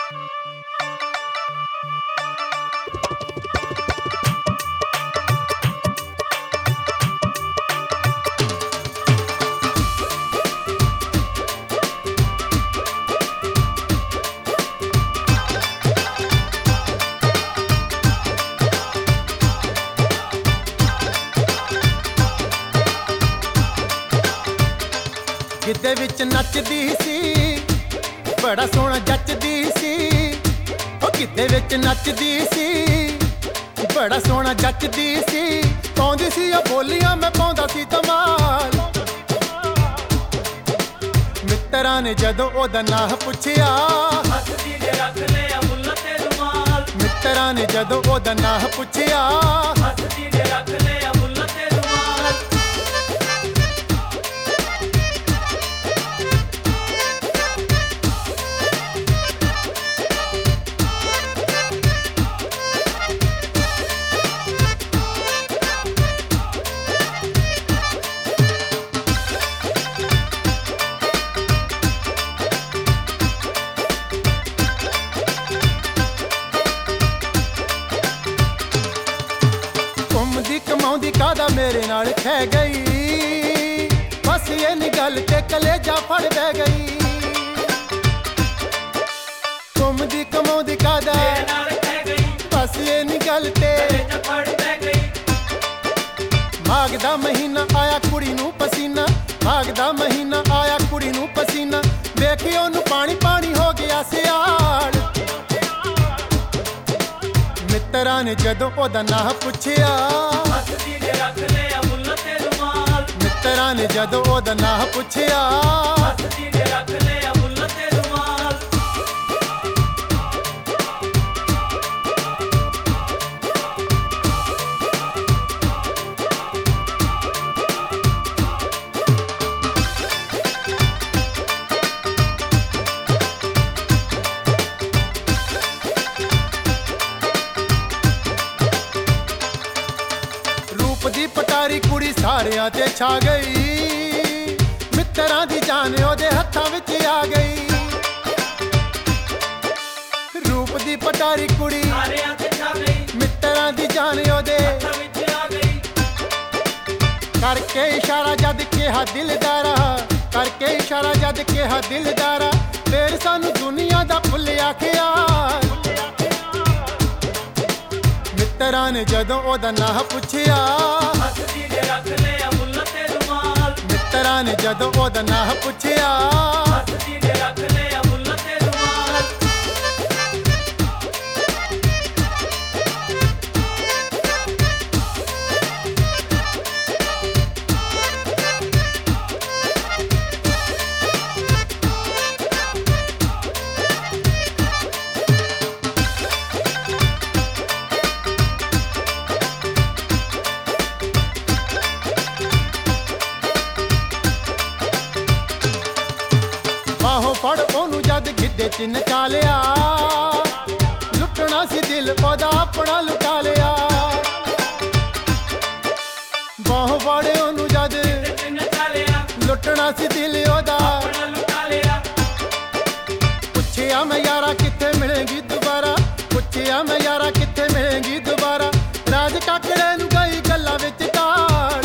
ਗਿੱਧੇ ਵਿੱਚ ਨੱਚਦੀ ਸੀ, ਬੜਾ ਸੋਹਣਾ ਜੱਚਦੀ ਸੀ। ਉਹ ਗਿੱਧੇ ਵਿੱਚ ਨੱਚਦੀ ਸੀ, ਬੜਾ ਸੋਹਣਾ ਜੱਚਦੀ ਸੀ। ਪਾਉਂਦੀ ਸੀ ਉਹ ਬੋਲੀਆਂ, ਮੈਂ ਪਾਉਂਦਾ ਸੀ ਧਮਾਲ। ਮਿੱਤਰਾਂ ਨੇ ਜਦੋਂ ਉਹਦਾ ਨਾਂ ਪੁੱਛਿਆ, ਹੱਸਦੀ ਨੇ ਰੱਖ ਲਿਆ ਮੁੱਲ ਤੇ ਰੁਮਾਲ। ਮਿੱਤਰਾਂ ਨੇ ਜਦੋਂ ਉਹਦਾ ਨਾਂ ਪੁੱਛਿਆ, ਹੱਸਦੀ ਨੇ ਰੱਖ ਲਿਆ ਮੁੱਲ ਤੇ ਰੁਮਾਲ। ਕਮਾਉਂਦੀ ਕਾਦਾ ਮੇਰੇ ਨਾਲ ਖਹਿ ਗਈ। ਬਸ ਇਹ ਨੀ ਗੱਲ ਤੇ ਕਲੇਜਾ ਫੜ ਬਹਿ ਗਈ। ਘੁੰਮਦੀ ਕਮਾਉਂਦੀ ਕਾਦਾ ਮੇਰੇ ਨਾਲ ਖਹਿ ਗਈ। ਬਸ ਇਹ ਨੀ ਗੱਲ ਤੇ ਕਲੇਜਾ ਫੜ ਬਹਿ ਗਈ। ਮਾਘ ਦਾ ਮਹੀਨਾ ਆਇਆ ਕੁੜੀ ਨੂੰ ਪਸੀਨਾ, ਮਾਘ ਦਾ ਮਹੀਨਾ ਆਇਆ ਕੁੜੀ ਨੂੰ ਪਸੀਨਾ। ਵੇਖੀ ਉਹਨੂੰ ਪਾਣੀ ਪਾਣੀ ਹੋ ਗਿਆ ਸਿਆਲ। ਮਿੱਤਰਾਂ ਨੇ ਜਦੋਂ ਉਹਦਾ ਨਾਂ ਪੁੱਛਿਆ, ਹੱਸਦੀ ਨੇ ਰੱਖ ਲਿਆ ਮੁੱਲ ਤੇ ਰੁਮਾਲ। ਮਿੱਤਰਾਂ ਨੇ ਜਦੋਂ ਉਹਦਾ ਨਾਂ ਪੁੱਛਿਆ, ਹੱਸਦੀ ਨੇ ਰੱਖ ਲਿਆ ਮੁੱਲ ਤੇ ਰੁਮਾਲ। ਦੀ ਪਟਾਰੀ ਕੁੜੀ ਸਾਰਿਆਂ ਤੇ ਛਾ ਗਈ। ਮਿੱਤਰਾਂ ਦੀ ਜਾਨ ਉਹਦੇ ਹੱਥਾਂ ਵਿੱਚ ਆ ਗਈ। ਰੂਪ ਦੀ ਪਟਾਰੀ ਕੁੜੀ ਸਾਰਿਆਂ ਤੇ ਛਾ ਗਈ। ਮਿੱਤਰਾਂ ਦੀ ਜਾਨ ਉਹਦੇ ਹੱਥਾਂ ਵਿੱਚ ਆ ਗਈ। ਕਰਕੇ ਇਸ਼ਾਰਾ ਜਦ ਕਿਹਾ ਦਿਲਦਾਰਾ, ਕਰਕੇ ਇਸ਼ਾਰਾ ਜਦ ਕਿਹਾ ਦਿਲਦਾਰਾ। ਫੇਰ ਸਾਨੂੰ ਦੁਨੀਆ ਦਾ ਭੁੱਲਿਆ ਖਿਆਲ। ਮਿੱਤਰਾਂ ਨੇ ਜਦੋਂ ਉਹਦਾ ਨਾਂ ਪੁੱਛਿਆ, ਹੱਸਦੀ ਨੇ ਰੱਖ ਲਿਆ ਮੁੱਲ ਤੇ ਰੁਮਾਲ। ਮਿੱਤਰਾਂ ਨੇ ਜਦੋਂ ਉਹਦਾ ਨਾਂ ਪੁੱਛਿਆ, ਹੱਸਦੀ ਨੇ ਰੱਖ ਲਿਆ ਮੁੱਲ ਤੇ ਰੁਮਾਲ। ਬਾਹੋਂ ਫੜ ਉਹਨੂੰ ਜਦ ਗਿੱਧੇ 'ਚ ਨਚਾ ਲਿਆ। ਲੁੱਟਣਾ ਸੀ ਦਿਲ ਉਹਦਾ ਆਪਣਾ ਲੁਟਾ ਲਿਆ। ਬਾਹੋਂ ਫੜ ਉਹਨੂੰ ਜਦ ਲੁੱਟਣਾ ਸੀ ਦਿਲ ਉਹਦਾ ਆਪਣਾ ਲੁਟਾ ਲਿਆ। ਪੁੱਛਿਆ ਮੈਂ ਯਾਰਾ ਕਿੱਥੇ ਮਿਲੇਗੀ ਦੁਬਾਰਾ, ਪੁੱਛਿਆ ਮੈਂ ਯਾਰਾ ਕਿੱਥੇ ਮਿਲੇਗੀ ਦੁਬਾਰਾ। ਰਾਜ ਕਾਕੜੇ ਨੂੰ ਗਈ ਗੱਲਾਂ ਵਿੱਚ ਕਾਲ।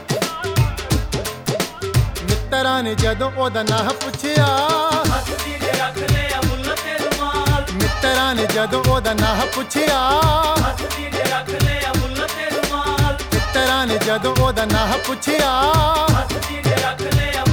ਮਿੱਤਰਾਂ ਨੇ ਜਦੋਂ ਉਹਦਾ ਨਾਂ ਪੁੱਛਿਆ, ਹੱਸਦੀ ਨੇ ਰੱਖ ਲਿਆ ਮੁੱਲ ਤੇ ਰੁਮਾਲ। ਮਿੱਤਰਾਂ ਨੇ ਜਦੋਂ ਉਹਦਾ ਨਾਂ ਪੁੱਛਿਆ, ਹੱਸਦੀ ਨੇ ਰੱਖ ਲਿਆ ਮੁੱਲ ਤੇ ਰੁਮਾਲ। ਮਿੱਤਰਾਂ ਨੇ ਜਦੋਂ ਉਹਦਾ ਨਾਂ ਪੁੱਛਿਆ, ਹੱਸਦੀ ਨੇ ਰੱਖ ਲਿਆ